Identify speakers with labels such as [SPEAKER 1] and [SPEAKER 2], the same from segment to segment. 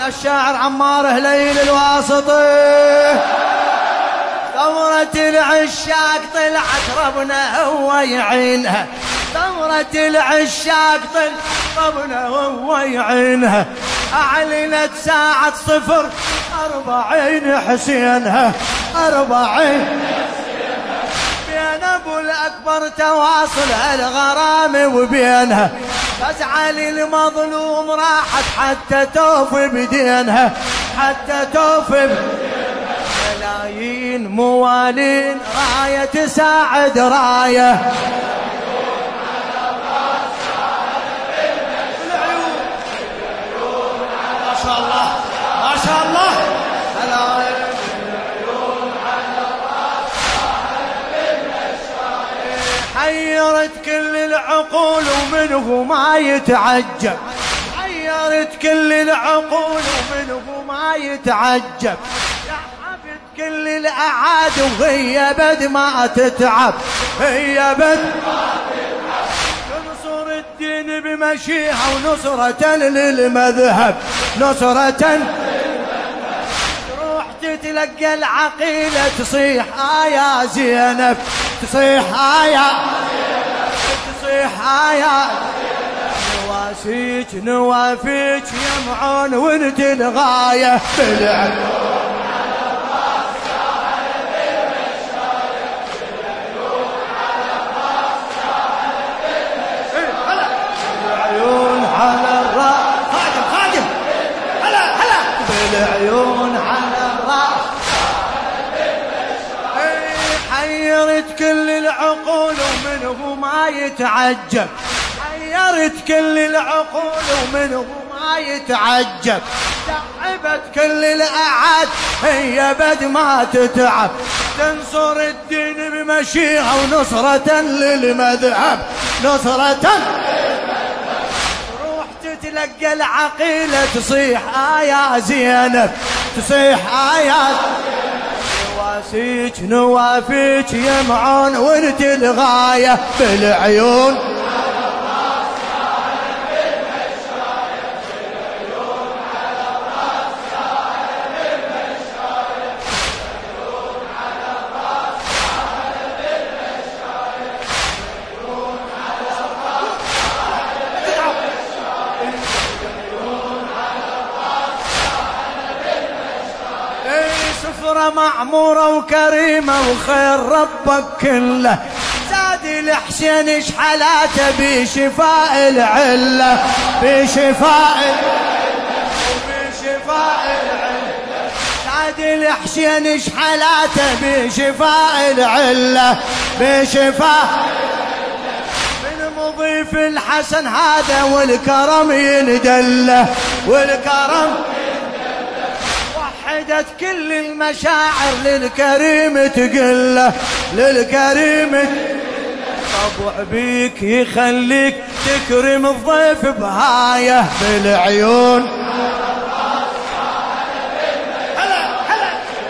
[SPEAKER 1] الشاعر عمار هليل الواسطي. ثورة العشاق طلعت ربنا هو يعينها، ثورة العشاق طلعت ربنا هو يعينها. أعلنت ساعة 0:40 حسينها 40 بين أبو الأكبر تواصل الغرام وبينها. فزعل المظلوم راحت حتى توفي بدينها، حتى توفي ملايين موالين راية تساعد راية. ما شاء الله ما شاء الله. حيرت كل العقول ومنه ما يتعجب، حيرت كل العقول ومنه ما يتعجب. تعبت كل الأعاد وهي بد ما تتعب، هي بد ما تتعب. تنصر الدين بمشيها ونصرة للمذهب، نصرة تروح تتلقى العقيلة تصيح يا زينب، تصيح يا تصيح يا نواسيك نوافيك يمعون وانت الغاية بالعيون على الراس شاعر بالمشايخ، بالعيون على الراس شاعر بالمشايخ، بالعيون على الراس خادم خادم هلا هلا بالعيون على الراس شاعر بالمشايخ. حيرت كل العقول ومنه ما يتعجب، حيرت كل العقول ومنه ما يتعجب. تعبت كل الأعاد هي بد ما تتعب. تنصر الدين بمشيها ونصرة للمذهب، نصرة تروح تتلقى العقيلة تصيح يا زينب، تصيح يا نواسيك نوافيك يمعون وانت الغاية بالعيون على الراس شاعر بالمشايخ، بالعيون على الراس شاعر بالمشايخ، بالعيون على الراس شاعر بالمشايخ، بالعيون على الراس شاعر بالمشايخ، بالعيون على الراس شاعر بالمشايخ. سفرة معمورة وكريمة وخير ربك كله. زاد الحسين شحلاته بشفاء العلة، بشفاء العلة وبشفاء العلة. زاد الحسين شحلاته بشفاء العلة، بشفاء العلة. من مضيف الحسن هذا والكرم يندله، والكرم وحدت كل المشاعر للكريم تقله، للكريم طبع بيك يخليك تكرم الضيف بهايه بالعيون. هلا هلا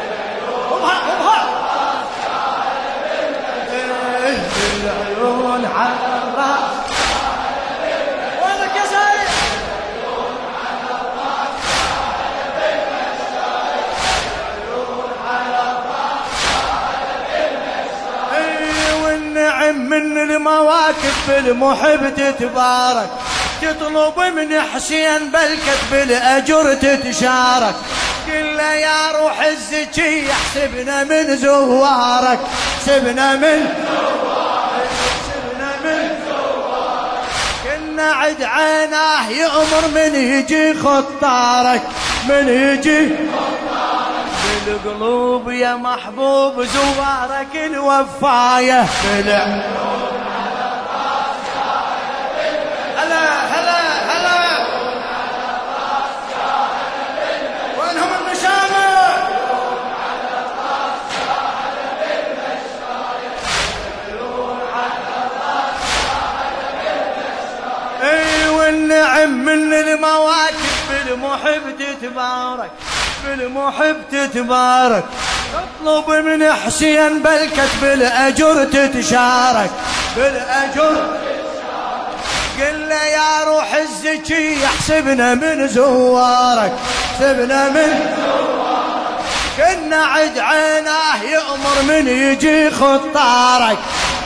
[SPEAKER 1] بالعيون على الراس وينك يا سعيد؟ من المواقف بالمحب تتبارك. تطلب من حسين بالكت بالأجر تتشارك. قل له يا روح الزكي احسبنا من زوارك، سبنا من زوارك، سبنا من زوارك. كنا عد عيناه يأمر من يجي خطارك، من يجي بالقلوب يا محبوب زوارك الوفاية بالعيون على الراس شاعر بالمشايخ. هلا هلا هلا على الراس شاعر بالمشايخ. وينهم المشامة؟ بالعيون على الراس شاعر بالمشايخ، بالعيون على الراس شاعر بالمشايخ. اي والنعم من المواكب بالمحب تتبارك، بالمحب تتبارك. تطلب من حسين بالكت بالأجر تتشارك، بالأجر قل له يا روح الزكي يحسبنا من زوارك.
[SPEAKER 2] سبنا من كنا عد عيناه يأمر من يجي خطارك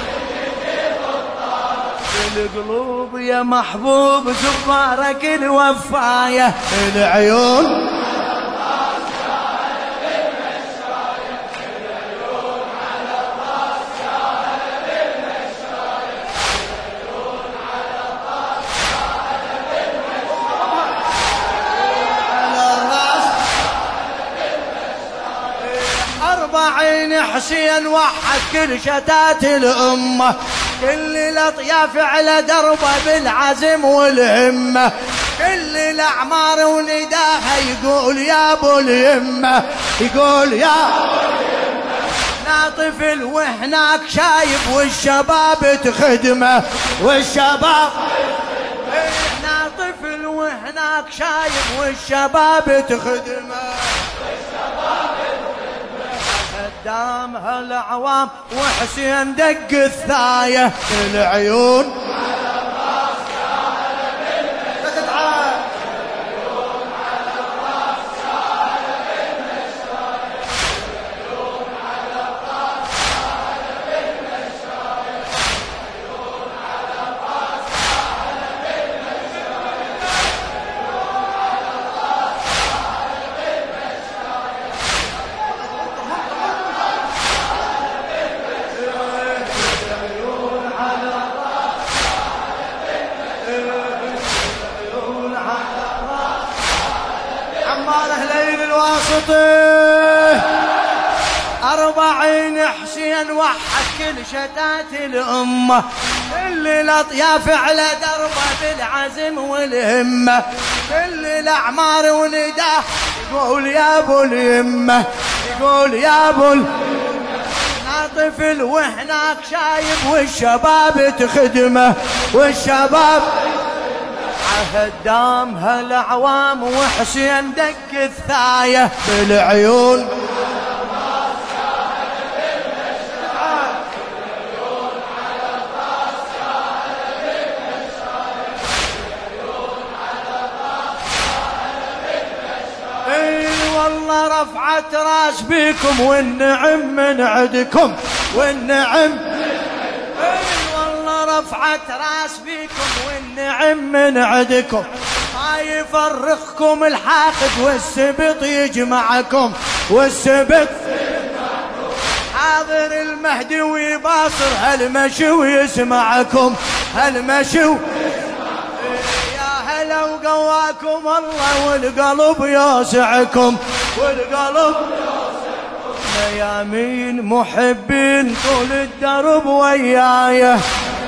[SPEAKER 2] القلوب يا محبوب زفارك الوفاية العيون عين حسين وحد كل شتات الأمة كل الأطياف على دربه بالعزم والهمة كل الأعمار ونداها يقول يا أبو اليمة يقول يا أبو اليمة ناطفل وهناك شايب والشباب تخدمه والشباب ناطفل وهناك شايب والشباب تخدمه قدام هالعوام وحسين دق الثاية العيون على الراس يا هلا بالمشاية العيون على الراس يا هلا بالمشاية العيون على الراس يا هلا بالمشاية العيون على الراس يا هلا بالمشاية العيون على الراس يا هلا الواسطي 40 حسين وحد كل شتات الأمة كل الأطياف على دربه بالعزم والهمة كل الأعمار ونداه يقول يا أبو اليمة يقول يا أبو اليمة ناطفل وهناك شايب والشباب تخدمه والشباب هدام هالعوام وحسين دق الثاية بالعيون والله رفعت راس بيكم والنعم من عندكم والنعم والله رفعت راس بيكم والنعم من عندكم ما يفرقكم الحاقد والسبط يجمعكم والسبط حاضر المهدي ويباصر هالمشي ويسمعكم هالمشي يا هلا وقواكم الله والقلب يوسعكم والقلب ميامين محبين طول الدرب ويايه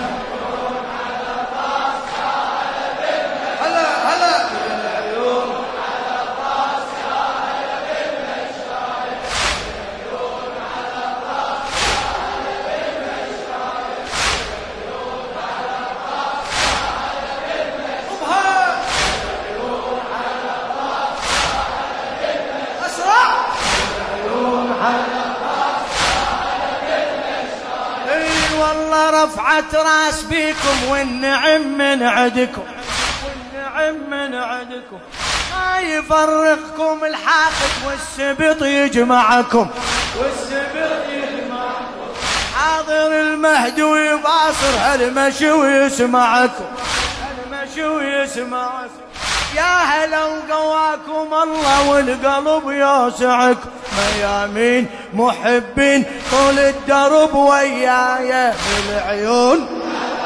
[SPEAKER 2] رفعت راس بيكم والنعم من عندكم والنعم من عندكم ما يفرقكم الحاقد والسبط يجمعكم والسبط يجمعكم حاضر المهدي ويباصر هالمشي ويسمعكم هالمشي ويسمعكم يا هلا وقواكم الله والقلب يوسعكم ميامين محبين طول الدرب ويايا بالعيون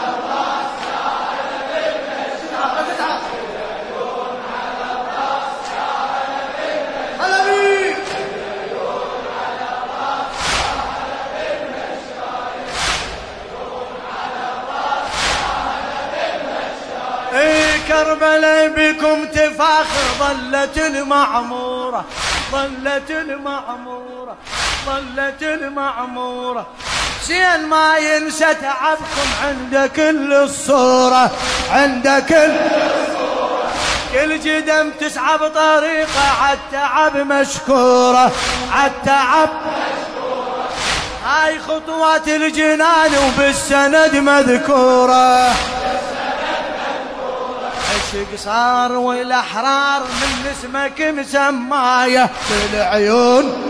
[SPEAKER 2] كربلاء بكم تفاخر ظلت المعمورة ظلت المعمورة ظلت المعمورة حسين ما ينسى تعبكم عند كل الصورة عند كل الصورة كل جدم تسعى بطريقة عالتعب مشكورة عالتعب مشكورة هاي خطوات الجنان وبالسند مذكورة قصار والأحرار من اسمك مسماية بالعيون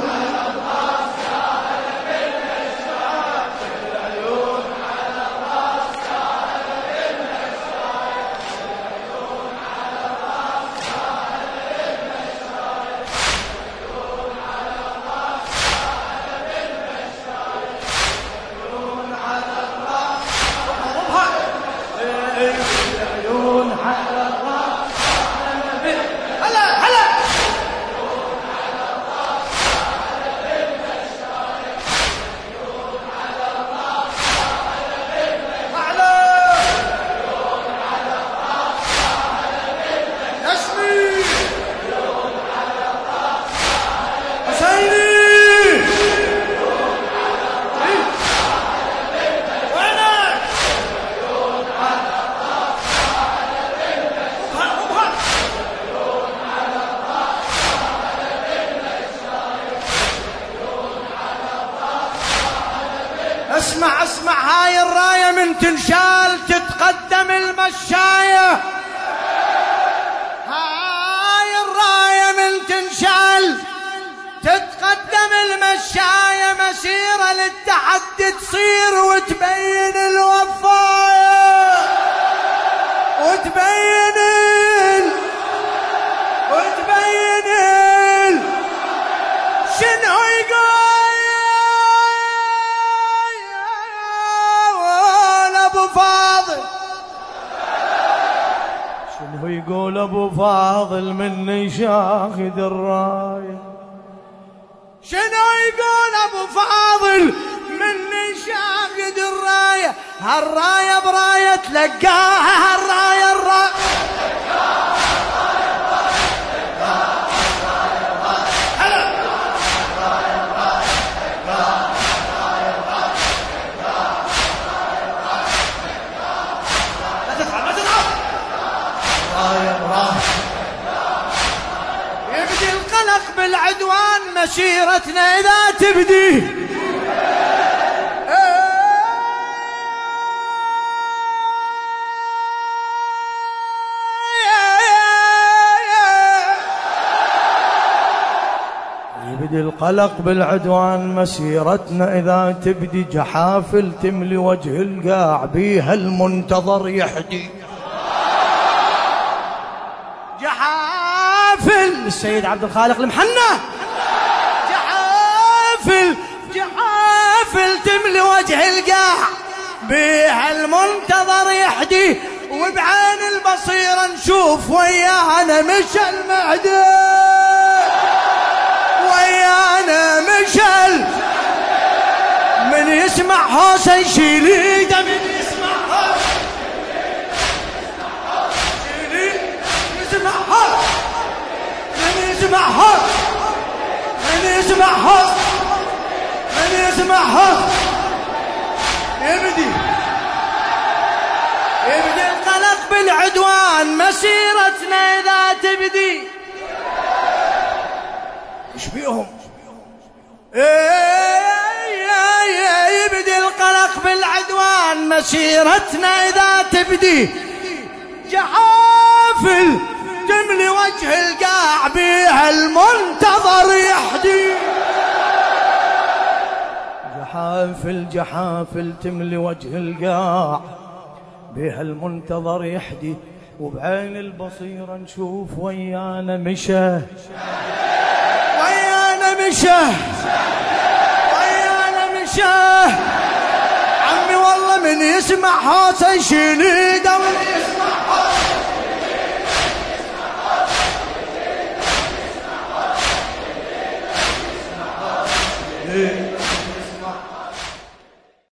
[SPEAKER 2] اسمع هاي الراية من تنشال تتقدم المشاية. هاي الراية من تنشال تتقدم المشاية مسيرة للتحدي تصير وتبين الوفاية وتبين شنو يقول ابو فاضل مني شاهد الرايه. شنو يقول ابو فاضل مني شاهد الرايه. هالرايه برايه تلقاها هالرايه يبدي القلق بالعدوان مسيرتنا إذا تبدي. يبدي القلق بالعدوان مسيرتنا إذا تبدي. جحافل تملي وجه القاع بيها المنتظر يحدي. جحافل السيد عبد الخالق المحنة. جحافل تملي وجه القاع بيها المنتظر يحدي. وبعين البصيرة نشوف ويانا مشى المعدي. ويانا مشى من يسمع هوسه يشيل ايده. من يسمع هوسه من يسمع هوس يبدي القلق بالعدوان مسيرتنا إذا تبدي. ايش بيهم؟ يبدي القلق بالعدوان مسيرتنا إذا تبدي. جحافل تملي وجه القاع بيها المنتظر يحدي. جحافل تملي وجه القاع بيها المنتظر يحدي. وبعين البصيرة نشوف ويانا مشى عمي والله من يسمع هوسه يشيل ايده. من يسمع هوسه